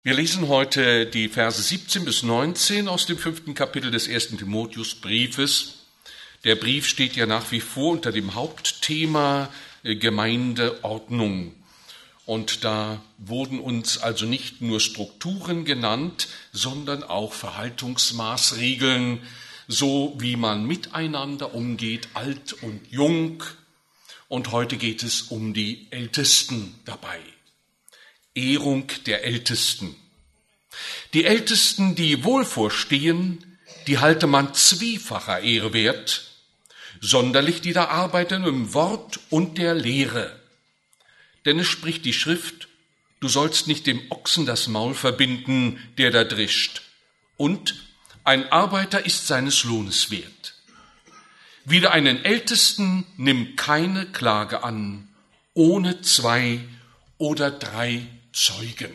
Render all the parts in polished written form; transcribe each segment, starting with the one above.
Wir lesen heute die Verse 17 bis 19 aus dem 5. Kapitel des 1. Timotheusbriefes. Der Brief steht ja nach wie vor unter dem Hauptthema Gemeindeordnung. Und da wurden uns also nicht nur Strukturen genannt, sondern auch Verhaltungsmaßregeln, so wie man miteinander umgeht, alt und jung. Und heute geht es um die Ältesten dabei. Ehrung der Ältesten. Die Ältesten, die wohlvorstehen, die halte man zwiefacher Ehre wert, sonderlich die da arbeiten im Wort und der Lehre. Denn es spricht die Schrift, du sollst nicht dem Ochsen das Maul verbinden, der da drischt. Und ein Arbeiter ist seines Lohnes wert. Wider einen Ältesten nimm keine Klage an, ohne 2 oder 3 Zeugen.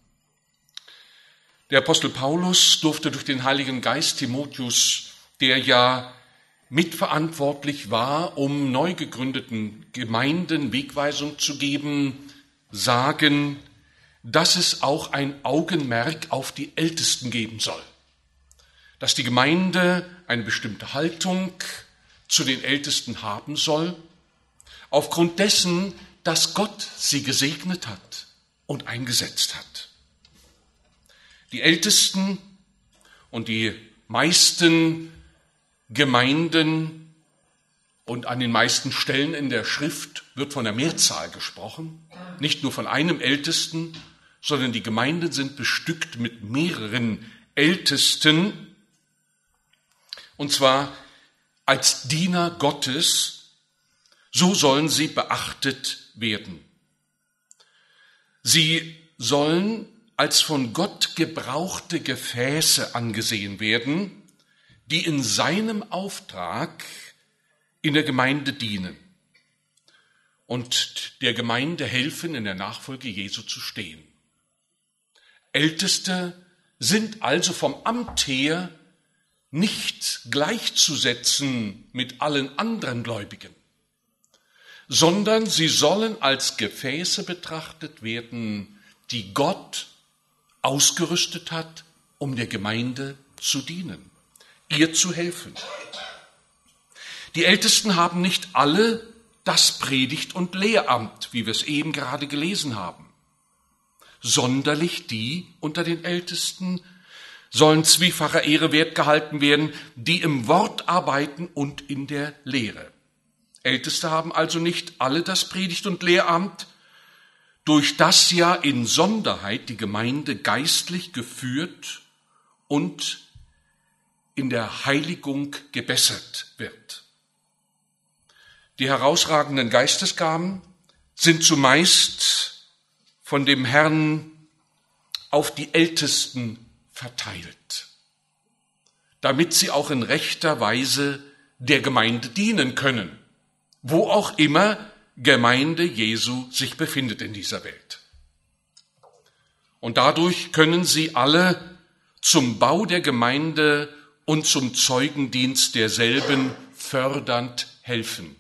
Der Apostel Paulus durfte durch den Heiligen Geist Timotheus, der ja mitverantwortlich war, um neu gegründeten Gemeinden Wegweisung zu geben, sagen, dass es auch ein Augenmerk auf die Ältesten geben soll. Dass die Gemeinde eine bestimmte Haltung zu den Ältesten haben soll, aufgrund dessen, dass Gott sie gesegnet hat und eingesetzt hat. Die Ältesten und die meisten Gemeinden und an den meisten Stellen in der Schrift wird von der Mehrzahl gesprochen, nicht nur von einem Ältesten, sondern die Gemeinden sind bestückt mit mehreren Ältesten, und zwar als Diener Gottes, so sollen sie beachtet werden. Sie sollen als von Gott gebrauchte Gefäße angesehen werden, die in seinem Auftrag in der Gemeinde dienen und der Gemeinde helfen, in der Nachfolge Jesu zu stehen. Älteste sind also vom Amt her nicht gleichzusetzen mit allen anderen Gläubigen, sondern sie sollen als Gefäße betrachtet werden, die Gott ausgerüstet hat, um der Gemeinde zu dienen, ihr zu helfen. Die Ältesten haben nicht alle das Predigt- und Lehramt, wie wir es eben gerade gelesen haben. Sonderlich die unter den Ältesten sollen zwiefacher Ehre wert gehalten werden, die im Wort arbeiten und in der Lehre. Älteste haben also nicht alle das Predigt- und Lehramt, durch das ja in Sonderheit die Gemeinde geistlich geführt und in der Heiligung gebessert wird. Die herausragenden Geistesgaben sind zumeist von dem Herrn auf die Ältesten verteilt, damit sie auch in rechter Weise der Gemeinde dienen können, wo auch immer Gemeinde Jesu sich befindet in dieser Welt. Und dadurch können sie alle zum Bau der Gemeinde und zum Zeugendienst derselben fördernd helfen.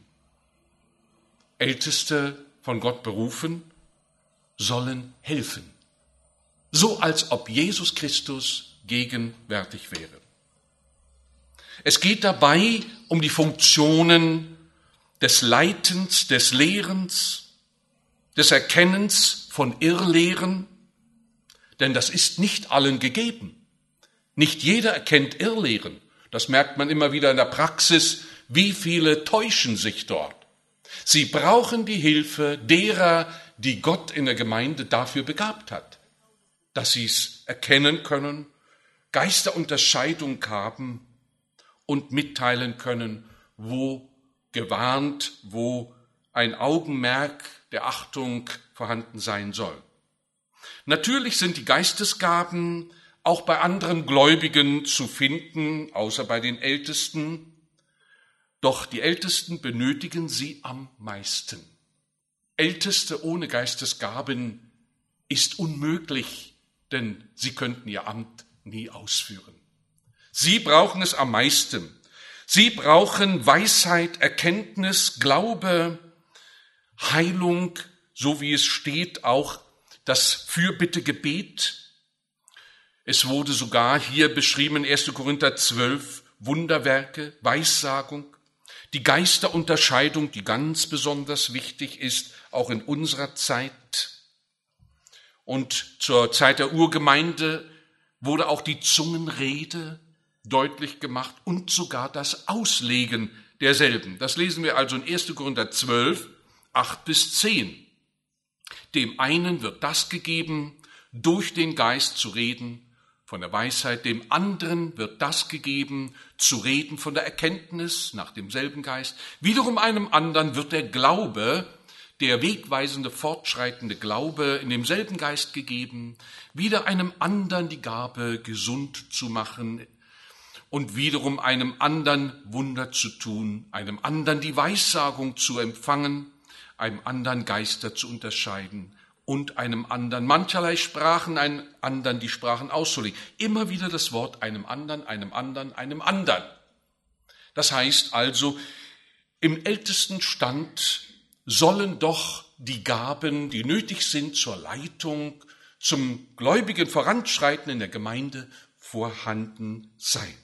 Älteste, von Gott berufen, sollen helfen, so als ob Jesus Christus gegenwärtig wäre. Es geht dabei um die Funktionen des Leitens, des Lehrens, des Erkennens von Irrlehren, denn das ist nicht allen gegeben. Nicht jeder erkennt Irrlehren. Das merkt man immer wieder in der Praxis, wie viele täuschen sich dort. Sie brauchen die Hilfe derer, die Gott in der Gemeinde dafür begabt hat, dass sie es erkennen können, Geisterunterscheidung haben und mitteilen können, wo gewarnt, wo ein Augenmerk der Achtung vorhanden sein soll. Natürlich sind die Geistesgaben auch bei anderen Gläubigen zu finden, außer bei den Ältesten. Doch die Ältesten benötigen sie am meisten. Älteste ohne Geistesgaben ist unmöglich, denn sie könnten ihr Amt nie ausführen. Sie brauchen es am meisten. Sie brauchen Weisheit, Erkenntnis, Glaube, Heilung, so wie es steht, auch das Fürbittegebet, Es wurde sogar hier beschrieben in 1. Korinther 12 Wunderwerke, Weissagung, die Geisterunterscheidung, die ganz besonders wichtig ist, auch in unserer Zeit. Und zur Zeit der Urgemeinde wurde auch die Zungenrede deutlich gemacht und sogar das Auslegen derselben. Das lesen wir also in 1. Korinther 12, 8-10. Dem einen wird das gegeben, durch den Geist zu reden, von der Weisheit, dem anderen wird das gegeben, zu reden von der Erkenntnis nach demselben Geist. Wiederum einem anderen wird der Glaube, der wegweisende, fortschreitende Glaube in demselben Geist gegeben, wieder einem anderen die Gabe, gesund zu machen und wiederum einem anderen Wunder zu tun, einem anderen die Weissagung zu empfangen, einem anderen Geister zu unterscheiden und einem anderen mancherlei Sprachen, einem anderen die Sprachen auszulegen. Immer wieder das Wort einem anderen, einem anderen, einem anderen. Das heißt also, im ältesten Stand sollen doch die Gaben, die nötig sind zur Leitung, zum gläubigen Voranschreiten in der Gemeinde, vorhanden sein.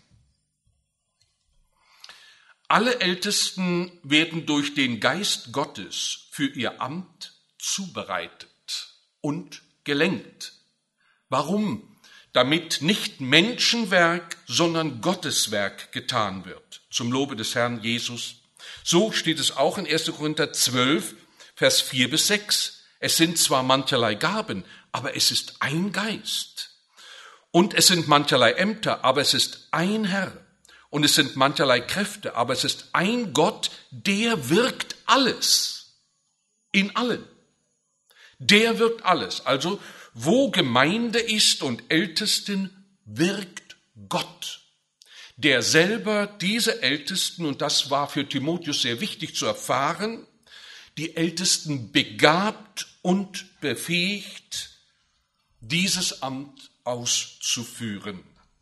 Alle Ältesten werden durch den Geist Gottes für ihr Amt zubereitet und gelenkt. Warum? Damit nicht Menschenwerk, sondern Gotteswerk getan wird, zum Lobe des Herrn Jesus. So steht es auch in 1. Korinther 12, Vers 4-6. Es sind zwar mancherlei Gaben, aber es ist ein Geist. Und es sind mancherlei Ämter, aber es ist ein Herr. Und es sind mancherlei Kräfte, aber es ist ein Gott, der wirkt alles in allen. Der wirkt alles. Also, wo Gemeinde ist und Ältesten, wirkt Gott, der selber diese Ältesten, und das war für Timotheus sehr wichtig zu erfahren, die Ältesten begabt und befähigt, dieses Amt auszuführen.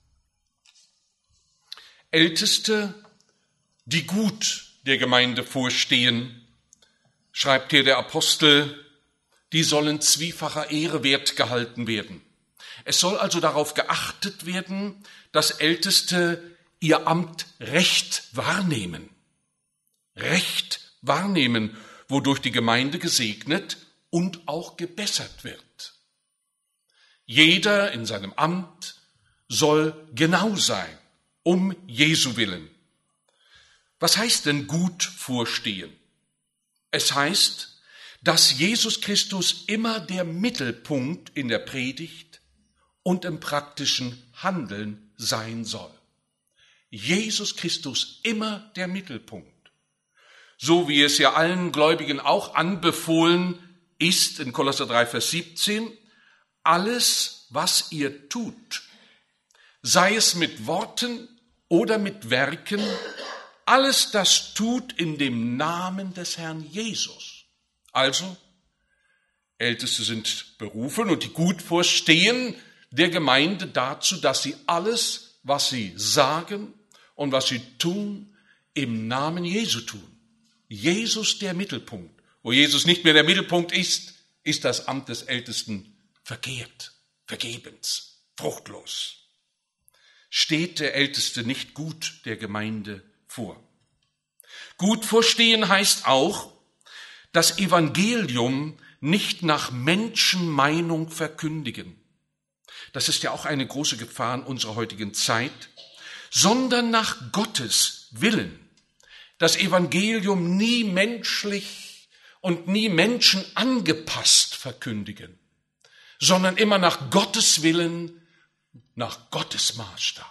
Älteste, die gut der Gemeinde vorstehen, schreibt hier der Apostel, die sollen zwiefacher Ehre wert gehalten werden. Es soll also darauf geachtet werden, dass Älteste ihr Amt recht wahrnehmen, wodurch die Gemeinde gesegnet und auch gebessert wird. Jeder in seinem Amt soll genau sein, um Jesu willen. Was heißt denn gut vorstehen? Es heißt, dass Jesus Christus immer der Mittelpunkt in der Predigt und im praktischen Handeln sein soll. Jesus Christus immer der Mittelpunkt. So wie es ja allen Gläubigen auch anbefohlen ist in Kolosser 3, Vers 17, alles, was ihr tut, sei es mit Worten oder mit Werken, alles das tut in dem Namen des Herrn Jesus. Also, Älteste sind berufen und die gut vorstehen der Gemeinde dazu, dass sie alles, was sie sagen und was sie tun, im Namen Jesu tun. Jesus der Mittelpunkt. Wo Jesus nicht mehr der Mittelpunkt ist, ist das Amt des Ältesten verkehrt, vergebens, fruchtlos. Steht der Älteste nicht gut der Gemeinde vor. Gut vorstehen heißt auch, das Evangelium nicht nach Menschenmeinung verkündigen. Das ist ja auch eine große Gefahr in unserer heutigen Zeit, sondern nach Gottes Willen. Das Evangelium nie menschlich und nie menschenangepasst verkündigen, sondern immer nach Gottes Willen, nach Gottes Maßstab.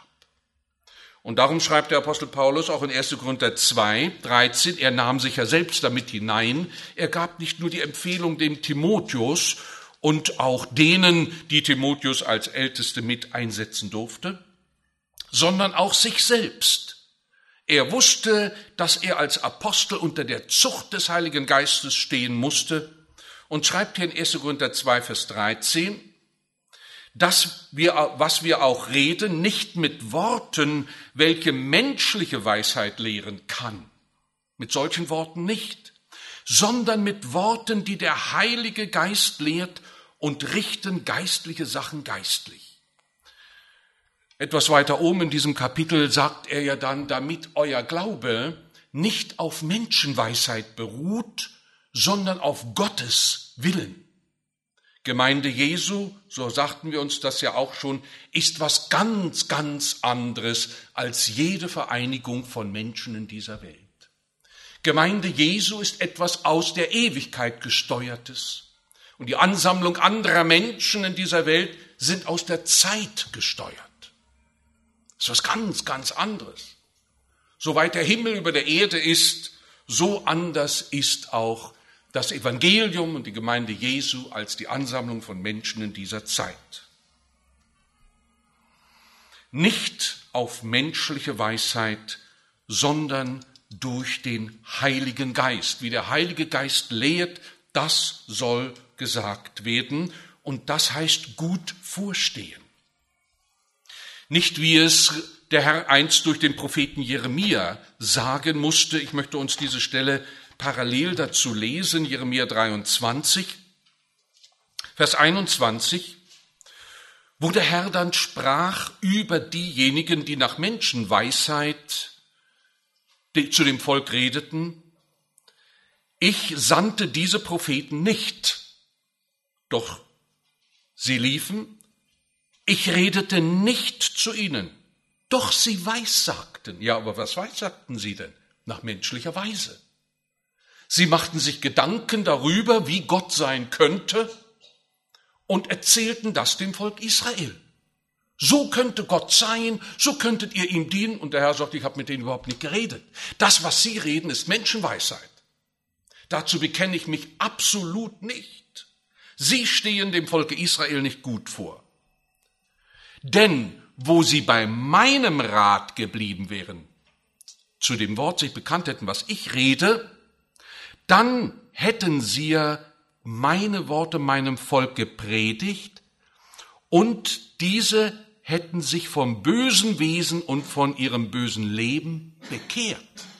Und darum schreibt der Apostel Paulus auch in 1. Korinther 2, 13, er nahm sich ja selbst damit hinein. Er gab nicht nur die Empfehlung dem Timotheus und auch denen, die Timotheus als Älteste mit einsetzen durfte, sondern auch sich selbst. Er wusste, dass er als Apostel unter der Zucht des Heiligen Geistes stehen musste und schreibt hier in 1. Korinther 2, Vers 13, dass was wir auch reden, nicht mit Worten, welche menschliche Weisheit lehren kann. Mit solchen Worten nicht, sondern mit Worten, die der Heilige Geist lehrt und richten geistliche Sachen geistlich. Etwas weiter oben in diesem Kapitel sagt er ja dann, damit euer Glaube nicht auf Menschenweisheit beruht, sondern auf Gottes Willen. Gemeinde Jesu, so sagten wir uns das ja auch schon, ist was ganz, ganz anderes als jede Vereinigung von Menschen in dieser Welt. Gemeinde Jesu ist etwas aus der Ewigkeit gesteuertes. Und die Ansammlung anderer Menschen in dieser Welt sind aus der Zeit gesteuert. Das ist was ganz, ganz anderes. Soweit der Himmel über der Erde ist, so anders ist auch das Evangelium und die Gemeinde Jesu als die Ansammlung von Menschen in dieser Zeit. Nicht auf menschliche Weisheit, sondern durch den Heiligen Geist. Wie der Heilige Geist lehrt, das soll gesagt werden und das heißt gut vorstehen. Nicht wie es der Herr einst durch den Propheten Jeremia sagen musste, ich möchte uns diese Stelle parallel dazu lesen, Jeremia 23, Vers 21, wo der Herr dann sprach über diejenigen, die nach Menschenweisheit zu dem Volk redeten, ich sandte diese Propheten nicht, doch sie liefen, ich redete nicht zu ihnen, doch sie weissagten. Ja, aber was weissagten sie denn? Nach menschlicher Weise. Sie machten sich Gedanken darüber, wie Gott sein könnte und erzählten das dem Volk Israel. So könnte Gott sein, so könntet ihr ihm dienen. Und der Herr sagt, ich habe mit denen überhaupt nicht geredet. Das, was sie reden, ist Menschenweisheit. Dazu bekenne ich mich absolut nicht. Sie stehen dem Volke Israel nicht gut vor. Denn wo sie bei meinem Rat geblieben wären, zu dem Wort sich bekannt hätten, was ich rede, dann hätten sie ja meine Worte meinem Volk gepredigt und diese hätten sich vom bösen Wesen und von ihrem bösen Leben bekehrt.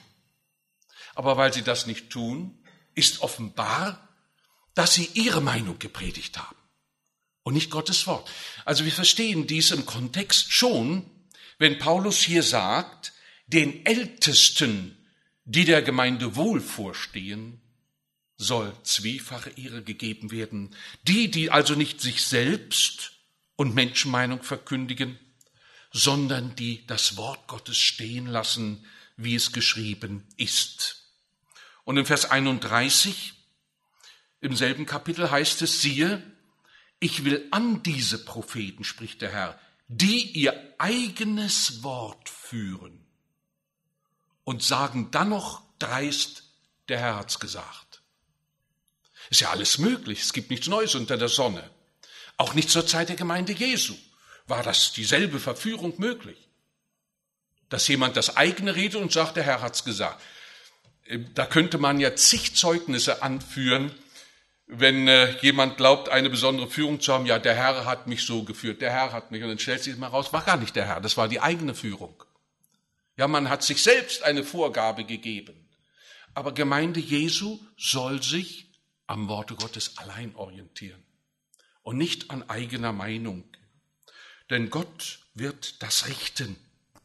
Aber weil sie das nicht tun, ist offenbar, dass sie ihre Meinung gepredigt haben und nicht Gottes Wort. Also wir verstehen dies im Kontext schon, wenn Paulus hier sagt, den Ältesten, die der Gemeinde wohl vorstehen, soll zwiefache Ehre gegeben werden. Die also nicht sich selbst und Menschenmeinung verkündigen, sondern die das Wort Gottes stehen lassen, wie es geschrieben ist. Und in Vers 31 im selben Kapitel heißt es, siehe, ich will an diese Propheten, spricht der Herr, die ihr eigenes Wort führen und sagen dann noch dreist, der Herr hat's gesagt. Ist ja alles möglich, es gibt nichts Neues unter der Sonne. Auch nicht zur Zeit der Gemeinde Jesu war das dieselbe Verführung möglich. Dass jemand das eigene redet und sagt, der Herr hat's gesagt. Da könnte man ja zig Zeugnisse anführen, wenn jemand glaubt, eine besondere Führung zu haben, ja, der Herr hat mich so geführt, der Herr hat mich, und dann stellt sich mal raus, war gar nicht der Herr, das war die eigene Führung. Ja, man hat sich selbst eine Vorgabe gegeben. Aber Gemeinde Jesu soll sich am Worte Gottes allein orientieren und nicht an eigener Meinung. Denn Gott wird das richten.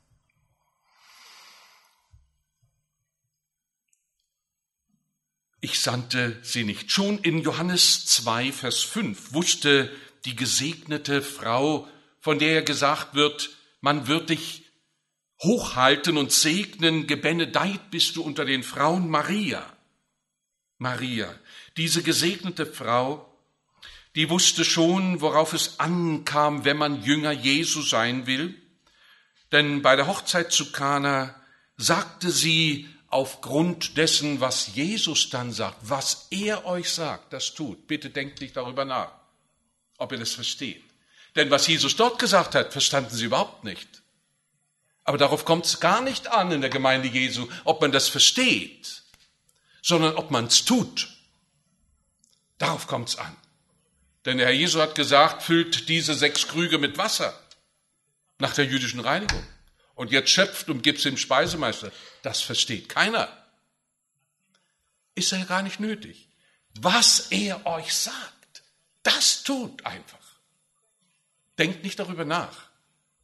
Ich sandte sie nicht. Schon in Johannes 2, Vers 5 wusste die gesegnete Frau, von der ja gesagt wird, man wird dich hochhalten und segnen, gebenedeit bist du unter den Frauen, Maria. Maria, diese gesegnete Frau, die wusste schon, worauf es ankam, wenn man Jünger Jesu sein will. Denn bei der Hochzeit zu Kana sagte sie, aufgrund dessen, was Jesus dann sagt, was er euch sagt, das tut. Bitte denkt nicht darüber nach, ob ihr das versteht. Denn was Jesus dort gesagt hat, verstanden sie überhaupt nicht. Aber darauf kommt es gar nicht an in der Gemeinde Jesu, ob man das versteht, sondern ob man es tut. Darauf kommt es an. Denn der Herr Jesu hat gesagt, füllt diese 6 Krüge mit Wasser nach der jüdischen Reinigung. Und jetzt schöpft und gibt es dem Speisemeister. Das versteht keiner. Ist ja gar nicht nötig. Was er euch sagt, das tut einfach. Denkt nicht darüber nach.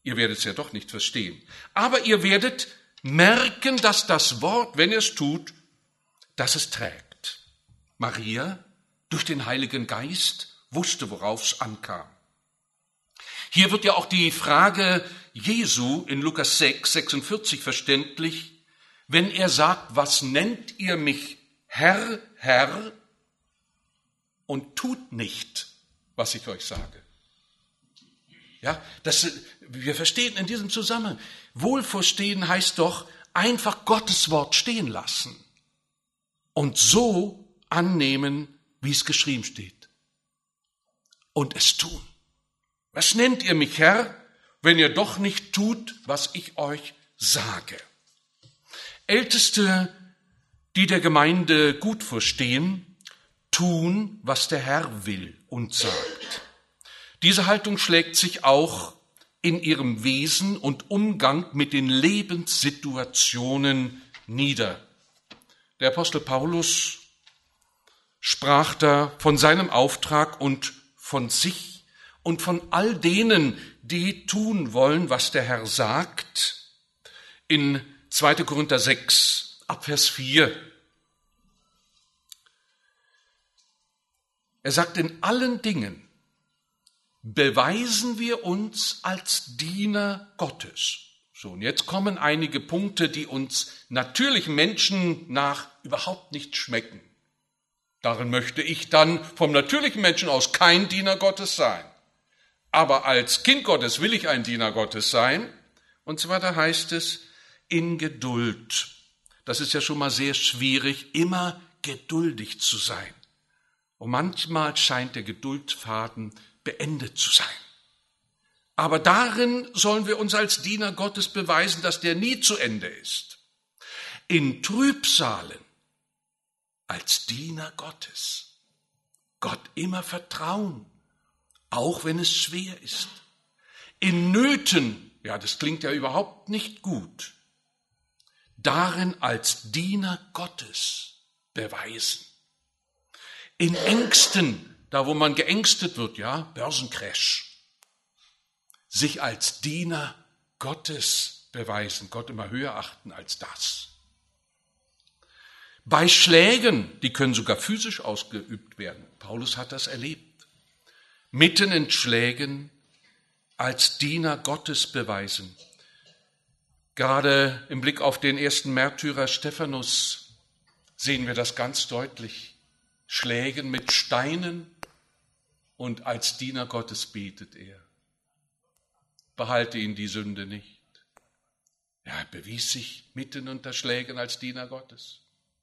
Ihr werdet es ja doch nicht verstehen. Aber ihr werdet merken, dass das Wort, wenn ihr es tut, dass es trägt. Maria, durch den Heiligen Geist, wusste, worauf es ankam. Hier wird ja auch die Frage Jesu in Lukas 6, 46 verständlich, wenn er sagt, was nennt ihr mich Herr, Herr, und tut nicht, was ich euch sage. Ja, wir verstehen in diesem Zusammenhang, Wohlverstehen heißt doch einfach Gottes Wort stehen lassen und so annehmen, wie es geschrieben steht. Und es tun. Was nennt ihr mich Herr, wenn ihr doch nicht tut, was ich euch sage? Älteste, die der Gemeinde gut verstehen, tun, was der Herr will und sagt. Diese Haltung schlägt sich auch in ihrem Wesen und Umgang mit den Lebenssituationen nieder. Der Apostel Paulus sprach da von seinem Auftrag und von sich und von all denen, die tun wollen, was der Herr sagt, in 2. Korinther 6, ab Vers 4. Er sagt, in allen Dingen beweisen wir uns als Diener Gottes. So, und jetzt kommen einige Punkte, die uns natürlichen Menschen nach überhaupt nicht schmecken. Darin möchte ich dann vom natürlichen Menschen aus kein Diener Gottes sein. Aber als Kind Gottes will ich ein Diener Gottes sein. Und so weiter heißt es, in Geduld. Das ist ja schon mal sehr schwierig, immer geduldig zu sein. Und manchmal scheint der Geduldfaden beendet zu sein. Aber darin sollen wir uns als Diener Gottes beweisen, dass der nie zu Ende ist. In Trübsalen als Diener Gottes. Gott immer vertrauen, auch wenn es schwer ist. In Nöten, ja, das klingt ja überhaupt nicht gut, darin als Diener Gottes beweisen. In Ängsten, da wo man geängstet wird, ja, Börsencrash, sich als Diener Gottes beweisen, Gott immer höher achten als das. Bei Schlägen, die können sogar physisch ausgeübt werden. Paulus hat das erlebt. Mitten in Schlägen als Diener Gottes beweisen. Gerade im Blick auf den ersten Märtyrer Stephanus sehen wir das ganz deutlich. Schlägen mit Steinen und als Diener Gottes betet er. Behalte ihn die Sünde nicht. Er bewies sich mitten unter Schlägen als Diener Gottes.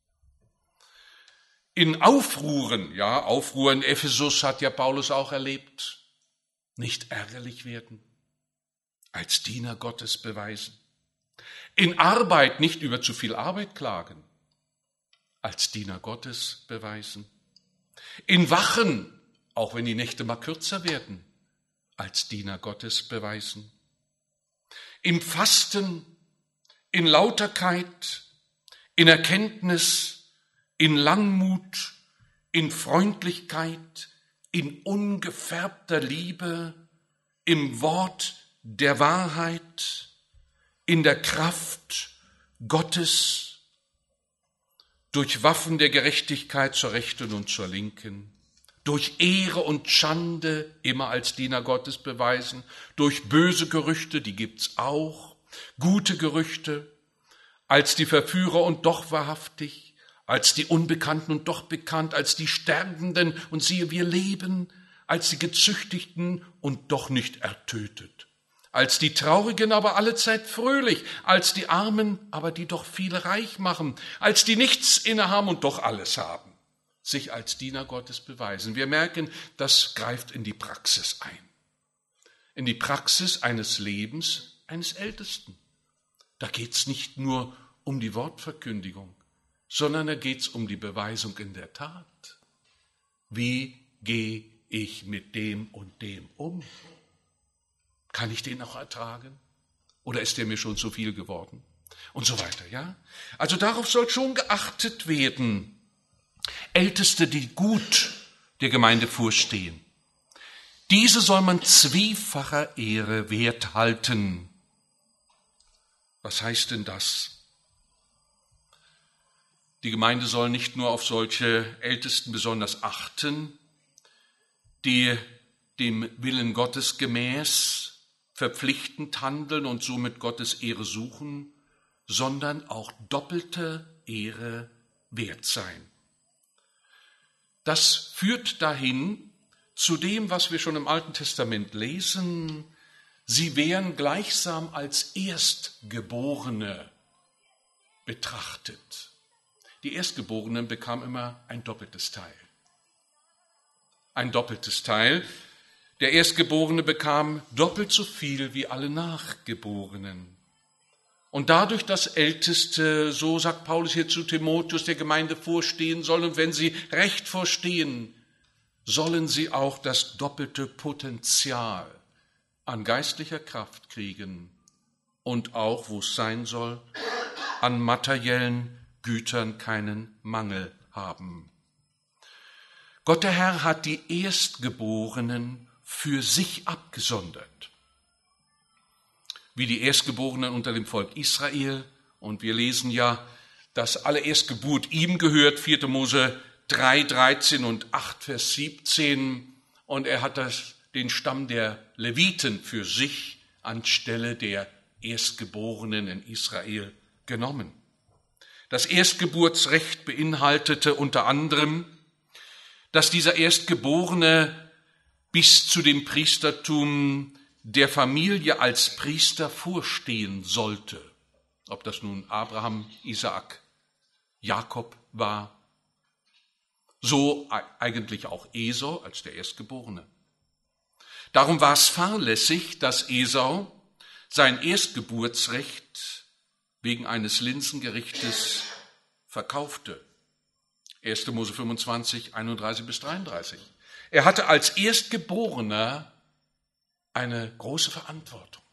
In Aufruhren, ja, Aufruhr in Ephesus hat ja Paulus auch erlebt, nicht ärgerlich werden, als Diener Gottes beweisen. In Arbeit nicht über zu viel Arbeit klagen, als Diener Gottes beweisen. In Wachen, auch wenn die Nächte mal kürzer werden, als Diener Gottes beweisen. Im Fasten, in Lauterkeit, in Erkenntnis, in Langmut, in Freundlichkeit, in ungefärbter Liebe, im Wort der Wahrheit, in der Kraft Gottes, durch Waffen der Gerechtigkeit zur Rechten und zur Linken, durch Ehre und Schande immer als Diener Gottes beweisen, durch böse Gerüchte, die gibt's auch, gute Gerüchte, als die Verführer und doch wahrhaftig, als die Unbekannten und doch bekannt, als die Sterbenden und siehe, wir leben, als die Gezüchtigten und doch nicht ertötet, als die Traurigen, aber allezeit fröhlich, als die Armen, aber die doch viele reich machen, als die nichts innehaben und doch alles haben, sich als Diener Gottes beweisen. Wir merken, das greift in die Praxis ein, in die Praxis eines Lebens eines Ältesten. Da geht's nicht nur um die Wortverkündigung, sondern da geht's um die Beweisung in der Tat. Wie gehe ich mit dem und dem um? Kann ich den auch ertragen? Oder ist der mir schon zu viel geworden? Und so weiter, ja? Also darauf soll schon geachtet werden. Älteste, die gut der Gemeinde vorstehen, Diese soll man zwiefacher Ehre wert halten. Was heißt denn das? Die Gemeinde soll nicht nur auf solche Ältesten besonders achten, die dem Willen Gottes gemäß verpflichtend handeln und somit Gottes Ehre suchen, sondern auch doppelte Ehre wert sein. Das führt dahin zu dem, was wir schon im Alten Testament lesen. Sie wären gleichsam als Erstgeborene betrachtet. Die Erstgeborenen bekamen immer ein doppeltes Teil. Ein doppeltes Teil. Der Erstgeborene bekam doppelt so viel wie alle Nachgeborenen. Und dadurch, dass Älteste, so sagt Paulus hier zu Timotheus, der Gemeinde vorstehen sollen, und wenn sie recht vorstehen, sollen sie auch das doppelte Potenzial an geistlicher Kraft kriegen und auch, wo es sein soll, an materiellen Gütern keinen Mangel haben. Gott der Herr hat die Erstgeborenen für sich abgesondert. Wie die Erstgeborenen unter dem Volk Israel. Und wir lesen ja, dass alle Erstgeburt ihm gehört, 4. Mose 3, 13 und 8, Vers 17. Und er hat den Stamm der Leviten für sich anstelle der Erstgeborenen in Israel genommen. Das Erstgeburtsrecht beinhaltete unter anderem, dass dieser Erstgeborene bis zu dem Priestertum der Familie als Priester vorstehen sollte. Ob das nun Abraham, Isaak, Jakob war, so eigentlich auch Esau als der Erstgeborene. Darum war es fahrlässig, dass Esau sein Erstgeburtsrecht wegen eines Linsengerichtes verkaufte. 1. Mose 25, 31 bis 33. Er hatte als Erstgeborener eine große Verantwortung.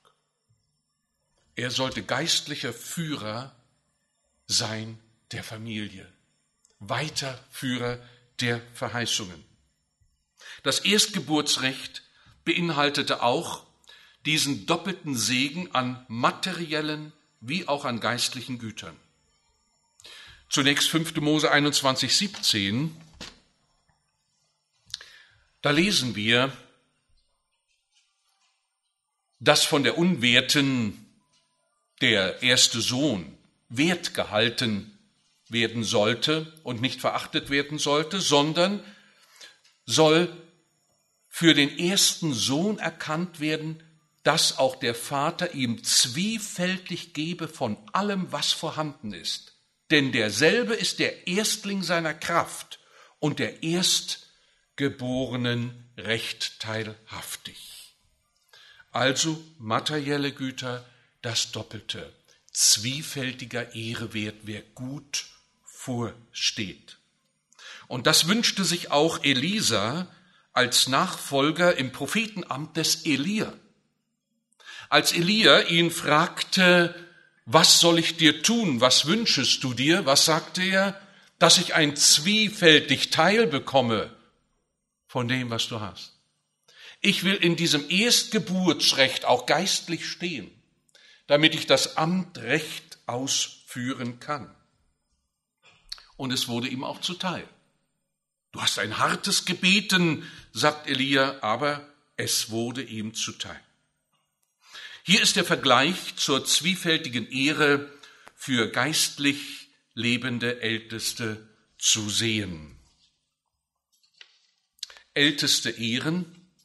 Er sollte geistlicher Führer sein der Familie, Weiterführer der Verheißungen. Das Erstgeburtsrecht beinhaltete auch diesen doppelten Segen an materiellen wie auch an geistlichen Gütern. Zunächst 5. Mose 21, 17. Da lesen wir, dass von der Unwerten der erste Sohn wert gehalten werden sollte und nicht verachtet werden sollte, sondern soll für den ersten Sohn erkannt werden, dass auch der Vater ihm zwiefältig gebe von allem, was vorhanden ist. Denn derselbe ist der Erstling seiner Kraft und der Erstgeborenen recht teilhaftig. Also materielle Güter, das Doppelte, zwiefältiger Ehre wert, wer gut vorsteht. Und das wünschte sich auch Elisa als Nachfolger im Prophetenamt des Elia. Als Elia ihn fragte, was soll ich dir tun, was wünschest du dir, was sagte er? Dass ich ein zwiefältig Teil bekomme von dem, was du hast. Ich will in diesem Erstgeburtsrecht auch geistlich stehen, damit ich das Amt recht ausführen kann. Und es wurde ihm auch zuteil. Du hast ein hartes gebeten, sagt Elia, aber es wurde ihm zuteil. Hier ist der Vergleich zur zwiefältigen Ehre für geistlich lebende Älteste zu sehen. Älteste ehren.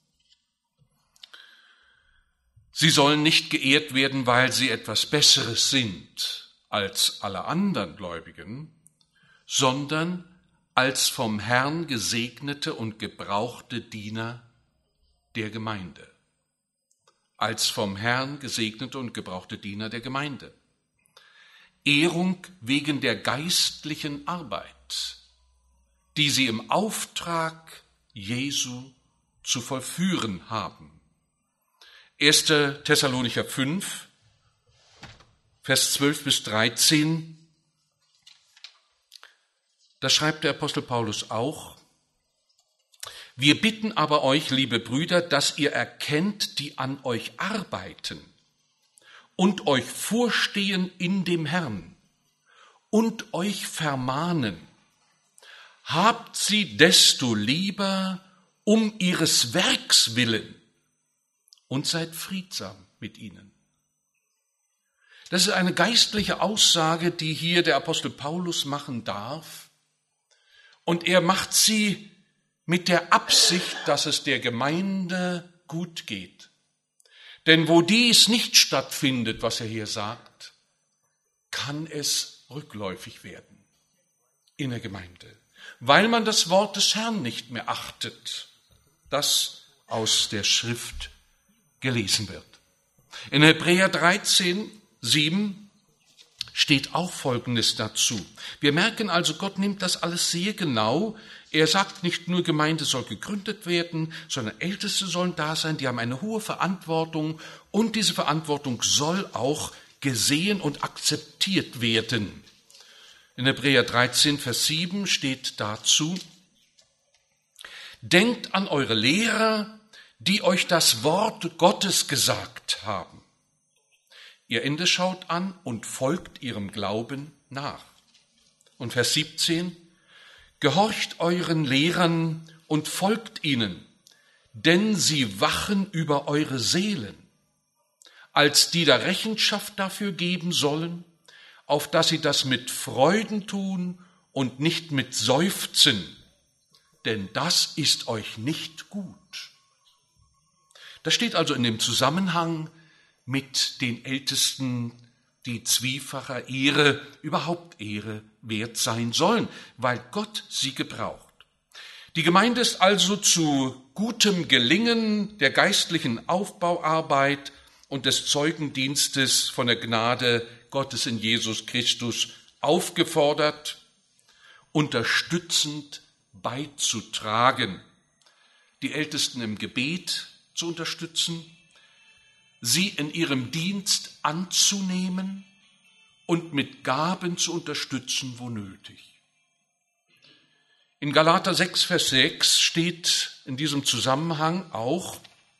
Sie sollen nicht geehrt werden, weil sie etwas Besseres sind als alle anderen Gläubigen, sondern als vom Herrn gesegnete und gebrauchte Diener der Gemeinde. Als vom Herrn gesegnete und gebrauchte Diener der Gemeinde. Ehrung wegen der geistlichen Arbeit, die sie im Auftrag Jesu zu vollführen haben. 1. Thessalonicher 5, Vers 12 bis 13, da schreibt der Apostel Paulus auch, Wir bitten aber euch, liebe Brüder, dass ihr erkennt, die an euch arbeiten und euch vorstehen in dem Herrn und euch vermahnen. Habt sie desto lieber um ihres Werks willen und seid friedsam mit ihnen. Das ist eine geistliche Aussage, die hier der Apostel Paulus machen darf. Und er macht sie mit der Absicht, dass es der Gemeinde gut geht. Denn wo dies nicht stattfindet, was er hier sagt, kann es rückläufig werden in der Gemeinde, weil man das Wort des Herrn nicht mehr achtet, das aus der Schrift gelesen wird. In Hebräer 13:7 steht auch Folgendes dazu. Wir merken also, Gott nimmt das alles sehr genau. Er sagt nicht nur, Gemeinde soll gegründet werden, sondern Älteste sollen da sein, die haben eine hohe Verantwortung und diese Verantwortung soll auch gesehen und akzeptiert werden. In Hebräer 13, Vers 7 steht dazu: Denkt an eure Lehrer, die euch das Wort Gottes gesagt haben. Ihr Ende schaut an und folgt ihrem Glauben nach. Und Vers 17: Gehorcht euren Lehrern und folgt ihnen, denn sie wachen über eure Seelen, als die da Rechenschaft dafür geben sollen, auf dass sie das mit Freuden tun und nicht mit Seufzen, denn das ist euch nicht gut. Das steht also in dem Zusammenhang mit den Ältesten, die zwiefacher Ehre, überhaupt Ehre wert sein sollen, weil Gott sie gebraucht. Die Gemeinde ist also zu gutem Gelingen der geistlichen Aufbauarbeit und des Zeugendienstes von der Gnade Gottes in Jesus Christus aufgefordert, unterstützend beizutragen, die Ältesten im Gebet zu unterstützen, sie in ihrem Dienst anzunehmen und mit Gaben zu unterstützen, wo nötig. In Galater 6, Vers 6 steht in diesem Zusammenhang auch: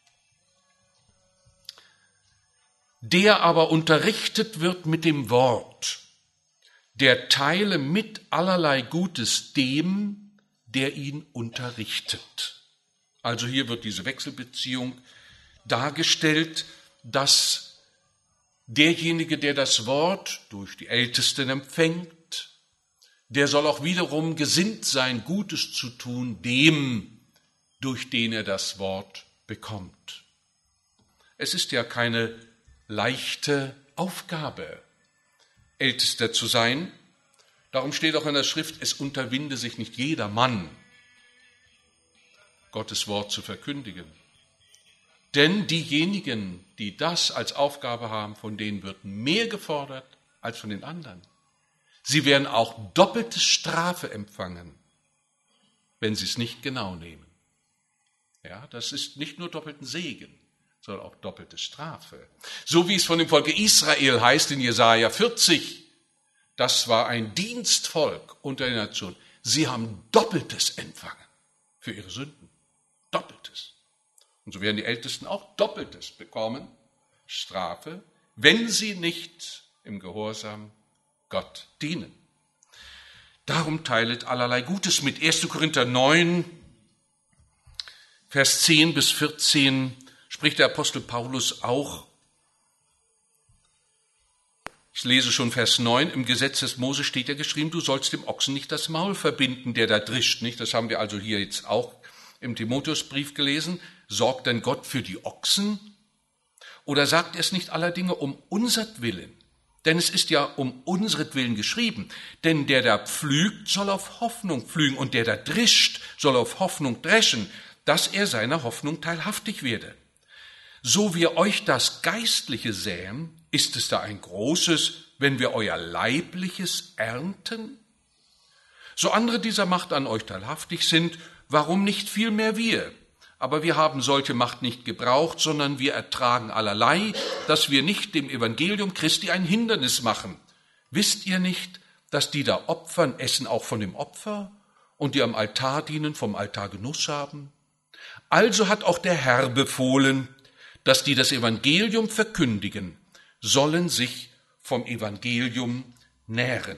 Der aber unterrichtet wird mit dem Wort, der teile mit allerlei Gutes dem, der ihn unterrichtet. Also hier wird diese Wechselbeziehung dargestellt, dass derjenige, der das Wort durch die Ältesten empfängt, der soll auch wiederum gesinnt sein, Gutes zu tun, dem, durch den er das Wort bekommt. Es ist ja keine leichte Aufgabe, Ältester zu sein. Darum steht auch in der Schrift, es unterwinde sich nicht jeder Mann, Gottes Wort zu verkündigen. Denn diejenigen, die das als Aufgabe haben, von denen wird mehr gefordert als von den anderen. Sie werden auch doppelte Strafe empfangen, wenn sie es nicht genau nehmen. Ja, das ist nicht nur doppelten Segen, sondern auch doppelte Strafe. So wie es von dem Volke Israel heißt in Jesaja 40, das war ein Dienstvolk unter den Nationen. Sie haben Doppeltes empfangen für ihre Sünden. Doppeltes. Und so werden die Ältesten auch Doppeltes bekommen, Strafe, wenn sie nicht im Gehorsam Gott dienen. Darum teilet allerlei Gutes mit. 1. Korinther 9, Vers 10 bis 14 spricht der Apostel Paulus auch. Ich lese schon Vers 9. Im Gesetz des Mose steht ja geschrieben, du sollst dem Ochsen nicht das Maul verbinden, der da drischt. Nicht? Das haben wir also hier jetzt auch im Timotheusbrief gelesen. Sorgt denn Gott für die Ochsen? Oder sagt er es nicht aller Dinge um unsertwillen? Denn es ist ja um unseretwillen geschrieben. Denn der da pflügt, soll auf Hoffnung pflügen, und der da drischt, soll auf Hoffnung dreschen, dass er seiner Hoffnung teilhaftig werde. So wir euch das Geistliche säen, ist es da ein großes, wenn wir euer Leibliches ernten? So andere dieser Macht an euch teilhaftig sind, warum nicht vielmehr wir? Aber wir haben solche Macht nicht gebraucht, sondern wir ertragen allerlei, dass wir nicht dem Evangelium Christi ein Hindernis machen. Wisst ihr nicht, dass die da opfern, essen auch von dem Opfer und die am Altar dienen, vom Altar Genuss haben? Also hat auch der Herr befohlen, dass die das Evangelium verkündigen, sollen sich vom Evangelium nähren.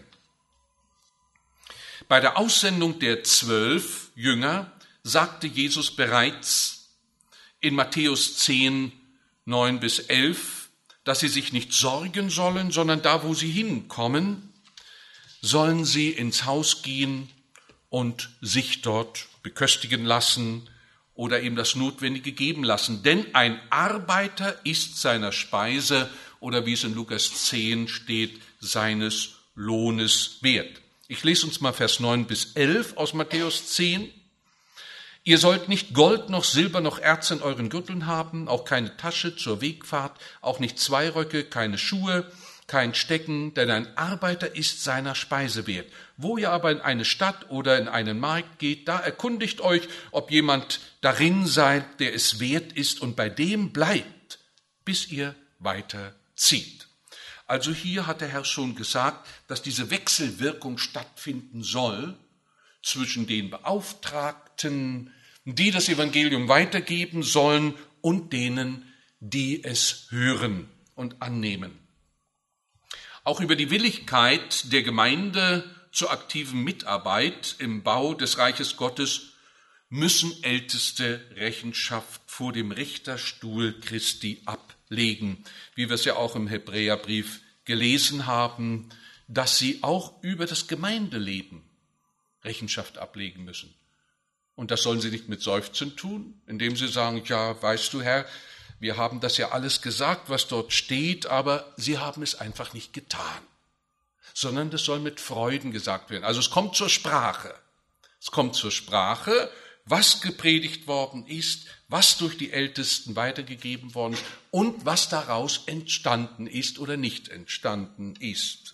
Bei der Aussendung der 12 Jünger sagte Jesus bereits in Matthäus 10, 9-11, dass sie sich nicht sorgen sollen, sondern da, wo sie hinkommen, sollen sie ins Haus gehen und sich dort beköstigen lassen oder ihm das Notwendige geben lassen. Denn ein Arbeiter ist seiner Speise oder wie es in Lukas 10 steht, seines Lohnes wert. Ich lese uns mal Vers 9-11 aus Matthäus 10. Ihr sollt nicht Gold noch Silber noch Erz in euren Gürteln haben, auch keine Tasche zur Wegfahrt, auch nicht Zweiröcke, keine Schuhe, kein Stecken, denn ein Arbeiter ist seiner Speise wert. Wo ihr aber in eine Stadt oder in einen Markt geht, da erkundigt euch, ob jemand darin seid, der es wert ist, und bei dem bleibt, bis ihr weiterzieht. Also hier hat der Herr schon gesagt, dass diese Wechselwirkung stattfinden soll zwischen den Beauftragten, die das Evangelium weitergeben sollen, und denen, die es hören und annehmen. Auch über die Willigkeit der Gemeinde zur aktiven Mitarbeit im Bau des Reiches Gottes müssen Älteste Rechenschaft vor dem Richterstuhl Christi ablegen, wie wir es ja auch im Hebräerbrief gelesen haben, dass sie auch über das Gemeindeleben Rechenschaft ablegen müssen. Und das sollen sie nicht mit Seufzen tun, indem sie sagen, ja, weißt du, Herr, wir haben das ja alles gesagt, was dort steht, aber sie haben es einfach nicht getan. Sondern das soll mit Freuden gesagt werden. Also es kommt zur Sprache. Es kommt zur Sprache, was gepredigt worden ist, was durch die Ältesten weitergegeben worden ist und was daraus entstanden ist oder nicht entstanden ist.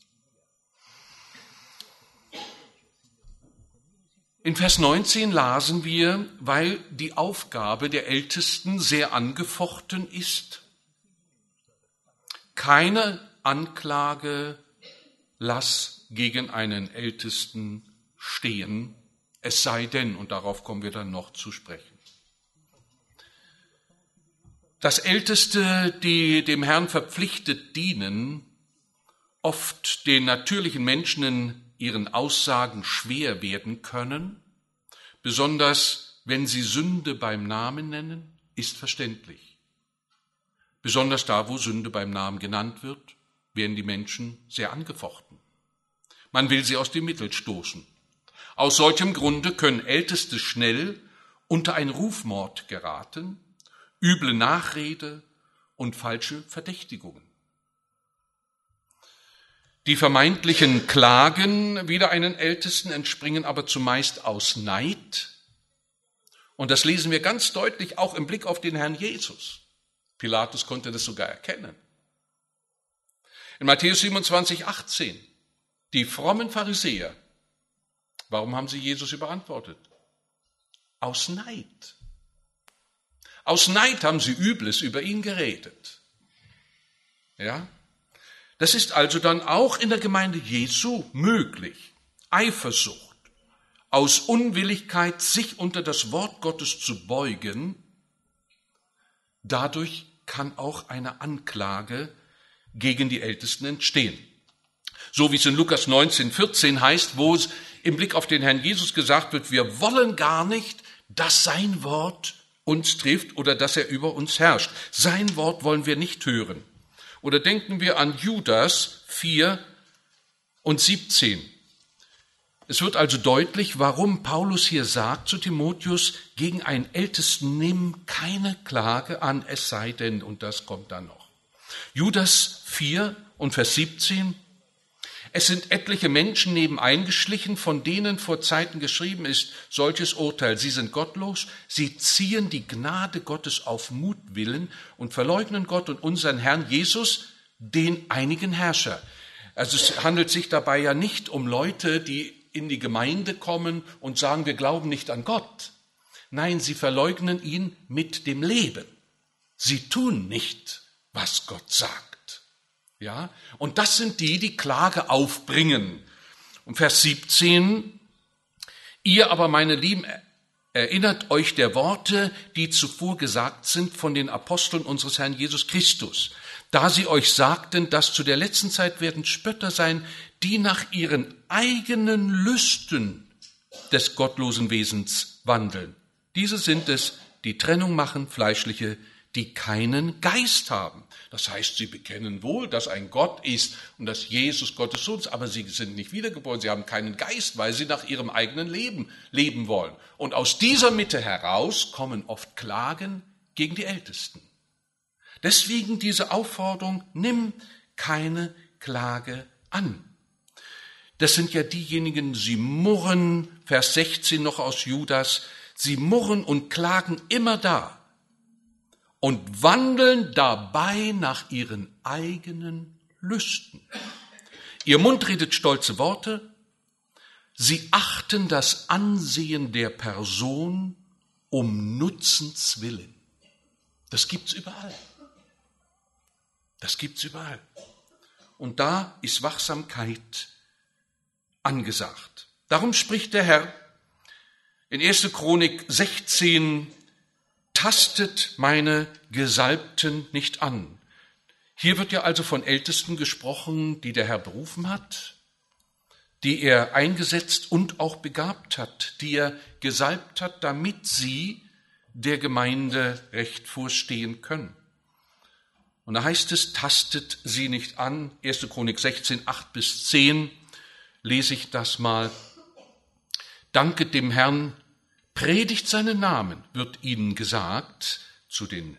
In Vers 19 lasen wir, weil die Aufgabe der Ältesten sehr angefochten ist, keine Anklage lass gegen einen Ältesten stehen, es sei denn, und darauf kommen wir dann noch zu sprechen. Dass Älteste, die dem Herrn verpflichtet dienen, oft den natürlichen Menschen in ihren Aussagen schwer werden können, besonders wenn sie Sünde beim Namen nennen, ist verständlich. Besonders da, wo Sünde beim Namen genannt wird, werden die Menschen sehr angefochten. Man will sie aus dem Mittel stoßen. Aus solchem Grunde können Älteste schnell unter einen Rufmord geraten, üble Nachrede und falsche Verdächtigungen. Die vermeintlichen Klagen wider einen Ältesten entspringen aber zumeist aus Neid. Und das lesen wir ganz deutlich auch im Blick auf den Herrn Jesus. Pilatus konnte das sogar erkennen. In Matthäus 27, 18, die frommen Pharisäer, warum haben sie Jesus überantwortet? Aus Neid. Aus Neid haben sie Übles über ihn geredet. Ja? Das ist also dann auch in der Gemeinde Jesu möglich. Eifersucht, aus Unwilligkeit, sich unter das Wort Gottes zu beugen, dadurch kann auch eine Anklage gegen die Ältesten entstehen. So wie es in Lukas 19, 14 heißt, wo es im Blick auf den Herrn Jesus gesagt wird, wir wollen gar nicht, dass sein Wort uns trifft oder dass er über uns herrscht. Sein Wort wollen wir nicht hören. Oder denken wir an Judas 4 und 17. Es wird also deutlich, warum Paulus hier sagt zu Timotheus, gegen einen Ältesten nimm keine Klage an, es sei denn, und das kommt dann noch. Judas 4 und Vers 17. Es sind etliche Menschen nebeneingeschlichen, von denen vor Zeiten geschrieben ist, solches Urteil. Sie sind gottlos, sie ziehen die Gnade Gottes auf Mutwillen und verleugnen Gott und unseren Herrn Jesus, den einigen Herrscher. Also es handelt sich dabei ja nicht um Leute, die in die Gemeinde kommen und sagen, wir glauben nicht an Gott. Nein, sie verleugnen ihn mit dem Leben. Sie tun nicht, was Gott sagt. Ja, und das sind die, die Klage aufbringen. Und Vers 17, ihr aber, meine Lieben, erinnert euch der Worte, die zuvor gesagt sind von den Aposteln unseres Herrn Jesus Christus, da sie euch sagten, dass zu der letzten Zeit werden Spötter sein, die nach ihren eigenen Lüsten des gottlosen Wesens wandeln. Diese sind es, die Trennung machen, Fleischliche, die keinen Geist haben. Das heißt, sie bekennen wohl, dass ein Gott ist und dass Jesus Gottes Sohn ist, aber sie sind nicht wiedergeboren, sie haben keinen Geist, weil sie nach ihrem eigenen Leben leben wollen. Und aus dieser Mitte heraus kommen oft Klagen gegen die Ältesten. Deswegen diese Aufforderung, nimm keine Klage an. Das sind ja diejenigen, sie murren, Vers 16 noch aus Judas, sie murren und klagen immer da und wandeln dabei nach ihren eigenen Lüsten. Ihr Mund redet stolze Worte, sie achten das Ansehen der Person um Nutzens willen. Das gibt's überall. Das gibt's überall. Und da ist Wachsamkeit angesagt. Darum spricht der Herr in 1. Chronik 16, tastet meine Gesalbten nicht an. Hier wird ja also von Ältesten gesprochen, die der Herr berufen hat, die er eingesetzt und auch begabt hat, die er gesalbt hat, damit sie der Gemeinde recht vorstehen können. Und da heißt es, tastet sie nicht an. 1. Chronik 16, 8-10, lese ich das mal. Danket dem Herrn, predigt seinen Namen, wird ihnen gesagt, zu den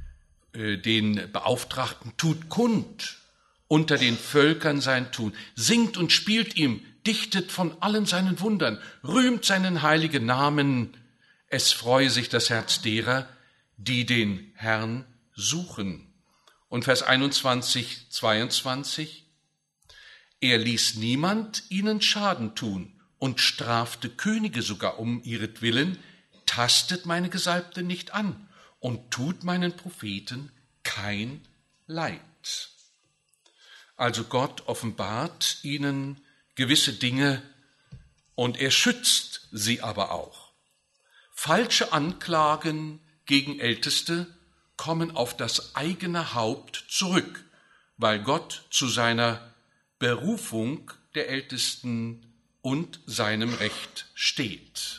Beauftragten, tut kund unter den Völkern sein Tun, singt und spielt ihm, dichtet von allen seinen Wundern, rühmt seinen heiligen Namen, es freue sich das Herz derer, die den Herrn suchen. Und Vers 21, 22, er ließ niemand ihnen Schaden tun und strafte Könige sogar um ihretwillen, tastet meine Gesalbte nicht an und tut meinen Propheten kein Leid. Also Gott offenbart ihnen gewisse Dinge und er schützt sie aber auch. Falsche Anklagen gegen Älteste kommen auf das eigene Haupt zurück, weil Gott zu seiner Berufung der Ältesten und seinem Recht steht.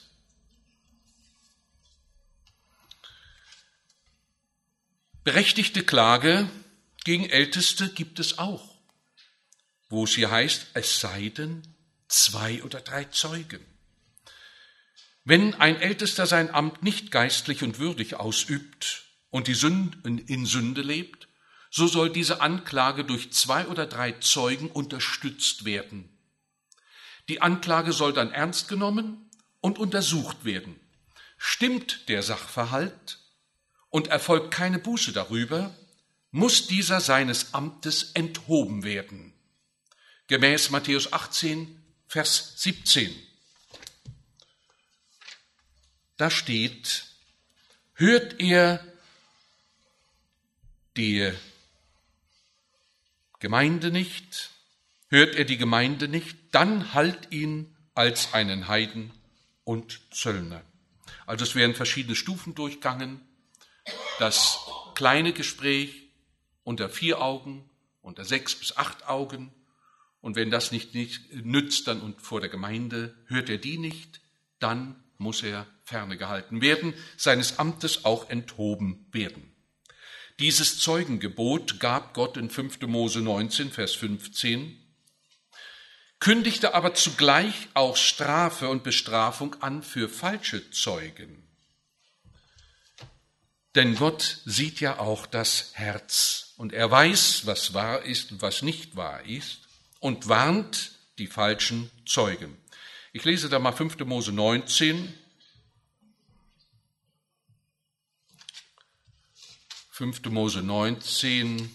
Berechtigte Klage gegen Älteste gibt es auch, wo es hier heißt, es sei denn 2 oder 3 Zeugen. Wenn ein Ältester sein Amt nicht geistlich und würdig ausübt und in Sünde lebt, so soll diese Anklage durch 2 oder 3 Zeugen unterstützt werden. Die Anklage soll dann ernst genommen und untersucht werden. Stimmt der Sachverhalt und erfolgt keine Buße darüber, muss dieser seines Amtes enthoben werden. Gemäß Matthäus 18, Vers 17. Da steht, hört er die Gemeinde nicht, dann halt ihn als einen Heiden und Zöllner. Also es werden verschiedene Stufen durchgangen. Das kleine Gespräch unter 4 Augen, unter 6 bis 8 Augen. Und wenn das nicht nützt, dann und vor der Gemeinde hört er die nicht, dann muss er ferne gehalten werden, seines Amtes auch enthoben werden. Dieses Zeugengebot gab Gott in 5. Mose 19, Vers 15, kündigte aber zugleich auch Strafe und Bestrafung an für falsche Zeugen. Denn Gott sieht ja auch das Herz und er weiß, was wahr ist und was nicht wahr ist und warnt die falschen Zeugen. Ich lese da mal 5. Mose 19, 5. Mose 19,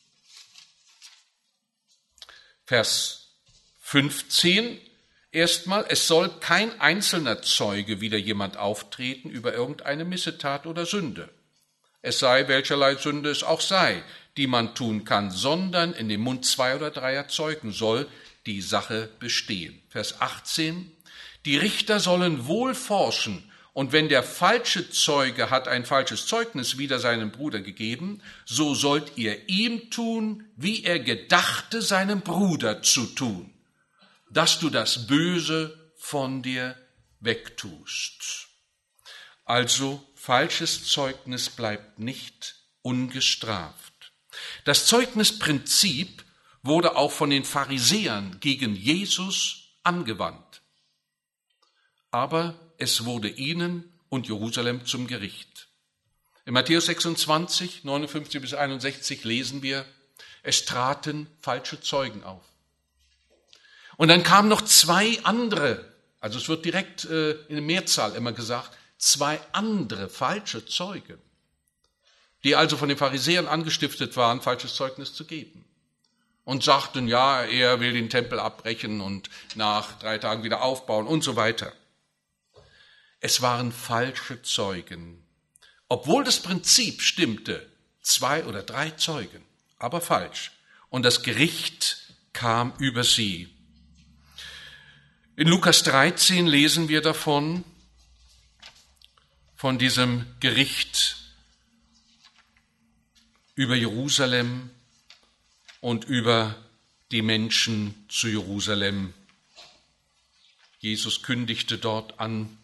Vers 15. Erstmal, es soll kein einzelner Zeuge wider jemand auftreten über irgendeine Missetat oder Sünde. Es sei, welcherlei Sünde es auch sei, die man tun kann, sondern in dem Mund 2 oder 3 Zeugen soll die Sache bestehen. Vers 18. Die Richter sollen wohl forschen Und wenn der falsche Zeuge hat ein falsches Zeugnis wider seinen Bruder gegeben, so sollt ihr ihm tun, wie er gedachte, seinem Bruder zu tun, dass du das Böse von dir wegtust. Also, falsches Zeugnis bleibt nicht ungestraft. Das Zeugnisprinzip wurde auch von den Pharisäern gegen Jesus angewandt. Aber es wurde ihnen und Jerusalem zum Gericht. In Matthäus 26, 59 bis 61 lesen wir, es traten falsche Zeugen auf. Und dann kamen noch zwei andere, also es wird direkt in der Mehrzahl immer gesagt, zwei andere falsche Zeugen, die also von den Pharisäern angestiftet waren, falsches Zeugnis zu geben. Und sagten, ja, er will den Tempel abbrechen und nach 3 Tagen wieder aufbauen und so weiter. Es waren falsche Zeugen, obwohl das Prinzip stimmte, 2 oder 3 Zeugen, aber falsch. Und das Gericht kam über sie. In Lukas 13 lesen wir davon, von diesem Gericht über Jerusalem und über die Menschen zu Jerusalem. Jesus kündigte dort an,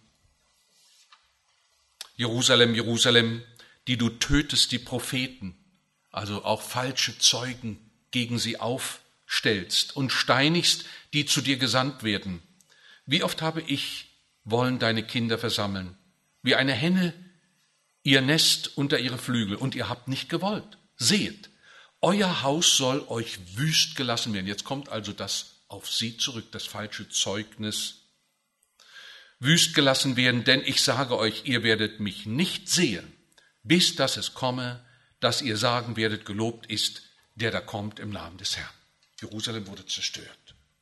Jerusalem, Jerusalem, die du tötest die Propheten, also auch falsche Zeugen gegen sie aufstellst und steinigst, die zu dir gesandt werden. Wie oft habe ich wollen deine Kinder versammeln, wie eine Henne ihr Nest unter ihre Flügel, und ihr habt nicht gewollt. Seht, euer Haus soll euch wüst gelassen werden. Jetzt kommt also das auf sie zurück, das falsche Zeugnis. Wüst gelassen werden, denn ich sage euch, ihr werdet mich nicht sehen, bis dass es komme, dass ihr sagen werdet, gelobt ist, der da kommt im Namen des Herrn. Jerusalem wurde zerstört.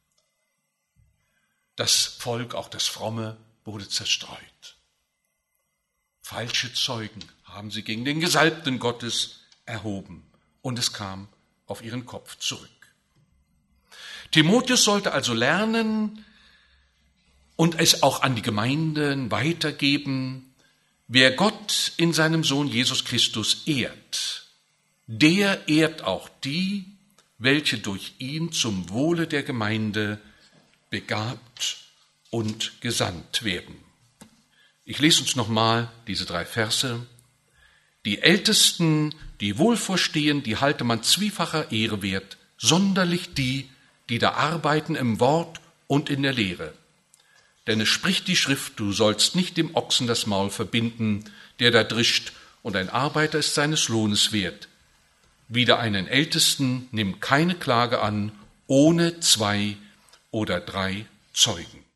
Das Volk, auch das Fromme, wurde zerstreut. Falsche Zeugen haben sie gegen den Gesalbten Gottes erhoben, und es kam auf ihren Kopf zurück. Timotheus sollte also lernen und es auch an die Gemeinden weitergeben, wer Gott in seinem Sohn Jesus Christus ehrt, der ehrt auch die, welche durch ihn zum Wohle der Gemeinde begabt und gesandt werden. Ich lese uns nochmal diese 3 Verse. Die Ältesten, die wohlvorstehen, die halte man zwiefacher Ehre wert, sonderlich die, die da arbeiten im Wort und in der Lehre. Denn es spricht die Schrift, du sollst nicht dem Ochsen das Maul verbinden, der da drischt, und ein Arbeiter ist seines Lohnes wert. Wider einen Ältesten nimm keine Klage an, ohne 2 oder 3 Zeugen.